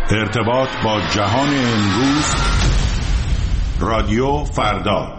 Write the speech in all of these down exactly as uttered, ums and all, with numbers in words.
ارتباط با جهان امروز، رادیو فردا.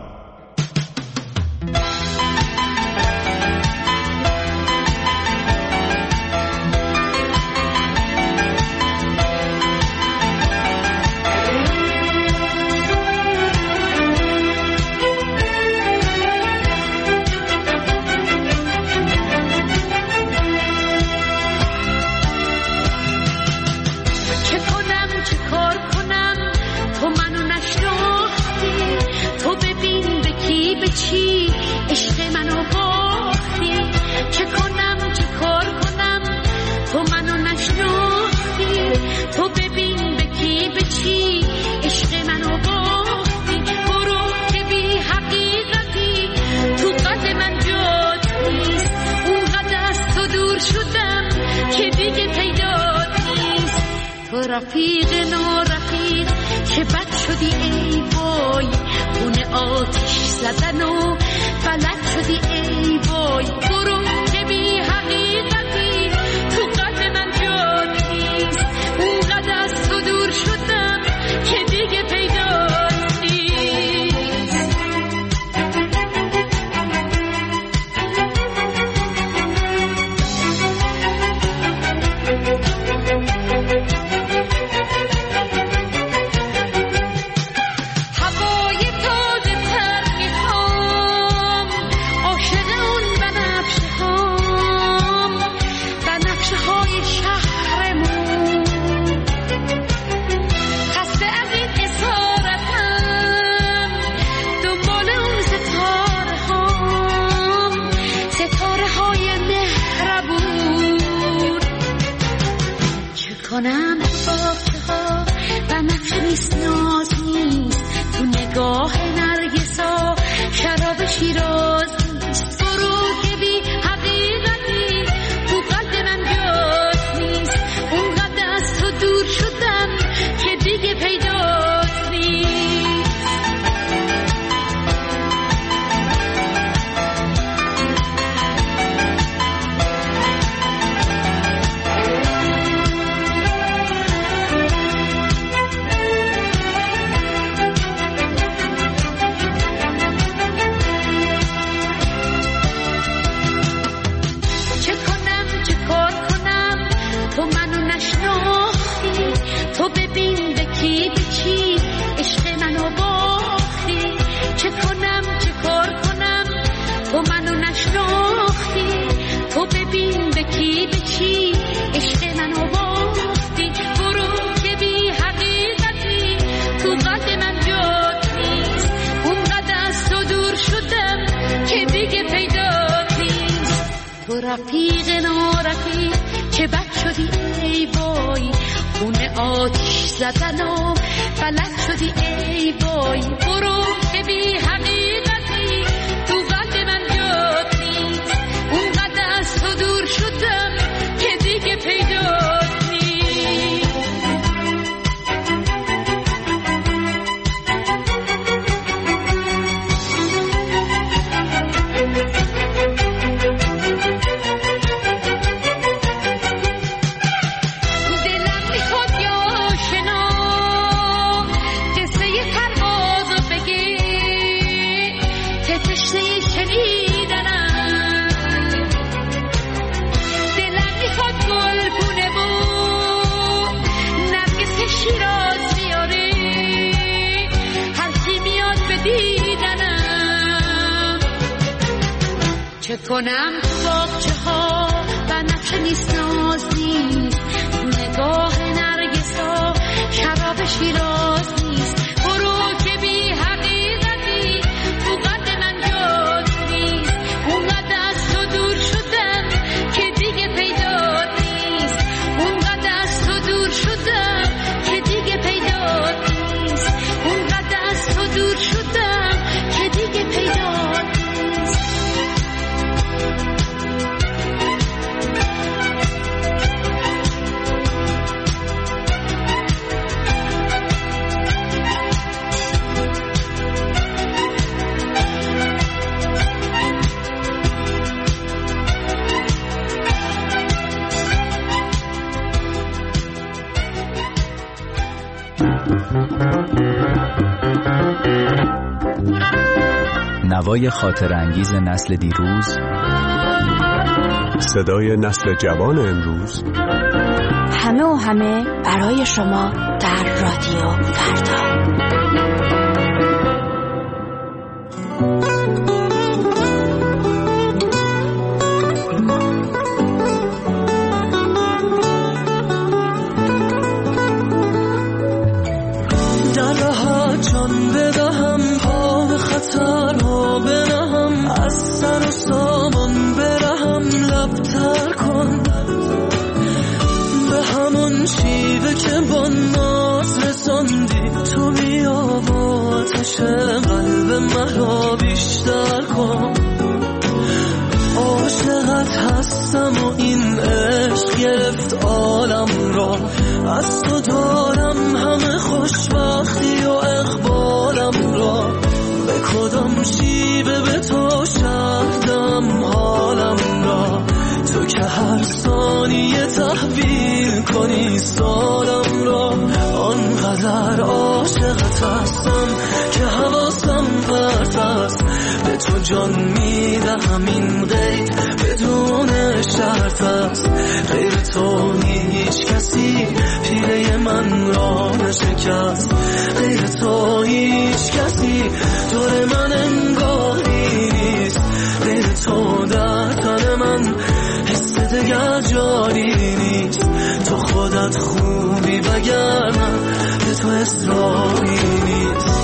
رفیق نارفیق که بد شدی ای وای، خونه آتش زدن و فلک شدی ای وای. برو که بی حقیقتی تو قلب من جات نیست، اونقدر از تو دور شدم که دیگه پیدات نیست. کنم باغچه ها و نقش نیست ناز نیست، تو نگاه نرگسا شراب شیراز نیست. برو که بی حقیقتی تو قلب من جات نیست، اونقدر از تو دور شدم که دیگه پیدات نیست. تو ببین به کی به چی عشق منو باختی، چه کنم چه کار کنم تو منو نشناختی. تو ببین به کی به چی عشق منو باختی. برو که بی حقیقتی تو قلب من جات نیست، اونقدر از تو دور شدم که دیگه پیدات نیست. تو رفیق نارفیق چه بد شدی ای وای، خونه آتش زدن و فلک شدی ای وای. برو که بی حقیقتی تو قلب من جات نیست، اونقدر از تو دور شدم که دیگه پیدات نیست. چه کنم تو باغچه ها و نقش نیست ناز نیست، تو نگاه نرگسا شراب شیراز نیست. برو که بی حقیقتی تو قلب من جات نیست، اونقدر از تو دور شدم که دیگه پیدات نیست. اونقدر از تو دور شدم که دیگه پیدات نیست، اونقدر از تو دور شدم که دیگه پیدات نیست. نوای خاطر انگیز نسل دیروز، صدای نسل جوان امروز، همه و همه برای شما در رادیو فردا. خطرها برهم، از سر و سامان برهم، لبتر کن به همون شیوه که با ناز رساندی. تو بیا با آتش قلب مرا بیشتر کن. عاشقت هستم و این عشق گرفت عالم را، از تو دارم همه خوشبختی و اقبالم را. به کدام شیوه به تو شهدم حالم را، تو که هر ثانیه تحویل کنی سالم را. آنقدر عاشقت هستم که حواسم پرت است، به تو جان میدهم این قید بدون شرط است. غیر تو هیچ کسی پیله من را نشکست، غیر تو هیچ کسی دور من انگاری نیست. غیر تو در تن من حس دگر جاری نیست. تو خودت خوبی وگرنه به تو اصراری نیست.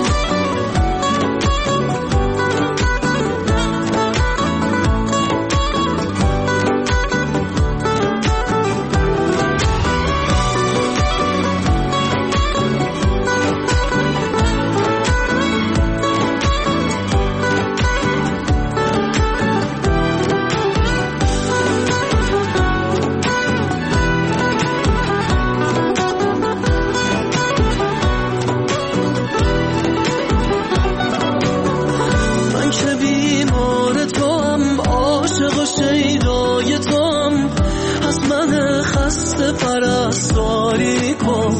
پرستاری کن،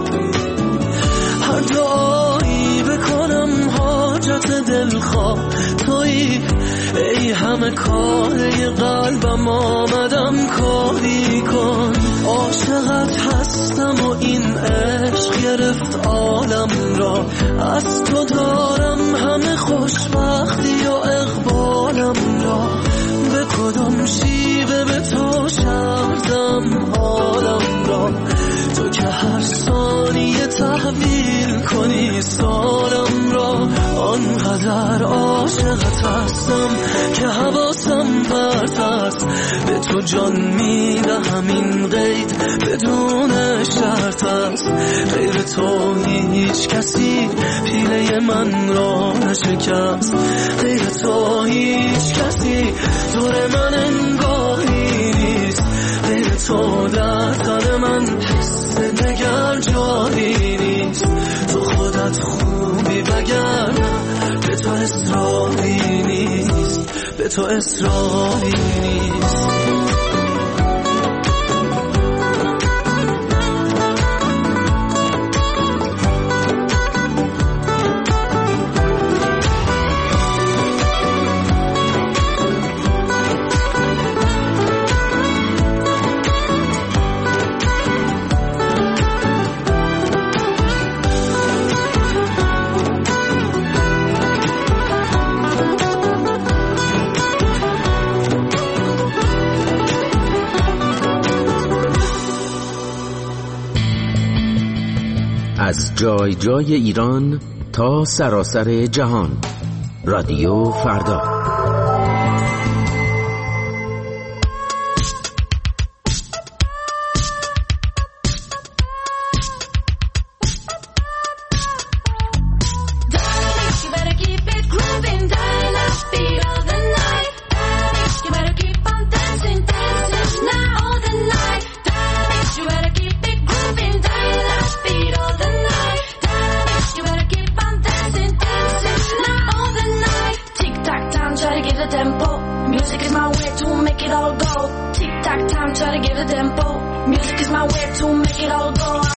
هر دعایی بکنم حاجت دلخواه تویی. ای همه کاره قلبم آمدم کاری کن. عاشقت هستم و این عشق گرفت عالم را، از تو دارم همه خوشبختی و اقبالم را. به کدام شیوه به تو شهدم حالم را، تو که هر ثانیه تحویل کنی سالم را. آنقدر عاشقت هستم که حواسم پرت است، به تو جان میدهم این قید بدون شرط است. غیر تو هیچ کسی پیله من را نشکست، غیر تو هیچ کسی دور من انگاری نیست. غیر تو در تن من حس دگر جاری نیست. تو خودت خوبی وگرنه به تو اصراری نیست، به تو اصراری نیست. از جای جای ایران تا سراسر جهان، رادیو فردا. Music is my way to make it all go. Tick tock time, try to give the tempo. Music is my way to make it all go.